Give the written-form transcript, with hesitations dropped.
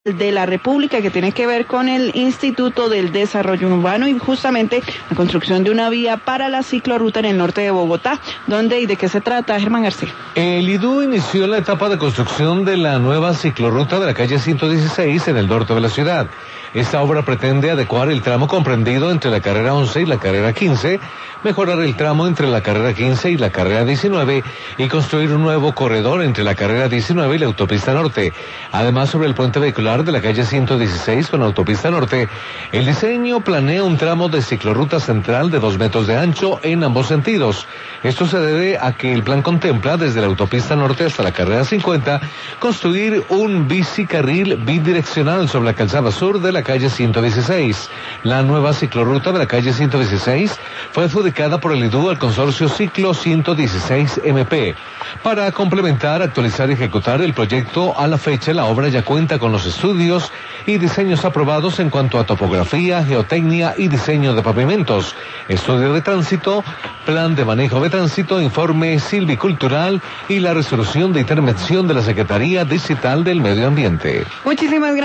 de la República, que tiene que ver con el Instituto del Desarrollo Urbano y justamente la construcción de una vía para la ciclorruta en el norte de Bogotá. ¿Dónde y de qué se trata, Germán García? El IDU inició la etapa de construcción de la nueva ciclorruta de la calle 116 en el norte de la ciudad. Esta obra pretende adecuar el tramo comprendido entre la carrera 11 y la carrera 15, mejorar el tramo entre la carrera 15 y la carrera 19 y construir un nuevo corredor entre la carrera 19 y la autopista norte. Además, sobre el puente vehicular de la calle 116 con autopista norte, el diseño planea un tramo de ciclorruta central de 2 metros de ancho en ambos sentidos. Esto se debe a que el plan contempla desde la autopista norte hasta la carrera 50 construir un bicicarril bidireccional sobre la calzada sur de la calle 116. La nueva ciclorruta de la calle 116 fue adjudicada por el IDU al consorcio Ciclo 116 MP. Para complementar, actualizar y ejecutar el proyecto, a la fecha la obra ya cuenta con los estudios y diseños aprobados en cuanto a topografía, geotecnia y diseño de pavimentos, estudio de tránsito, plan de manejo de tránsito, informe silvicultural y la resolución de intervención de la Secretaría Digital del Medio Ambiente. Muchísimas gracias.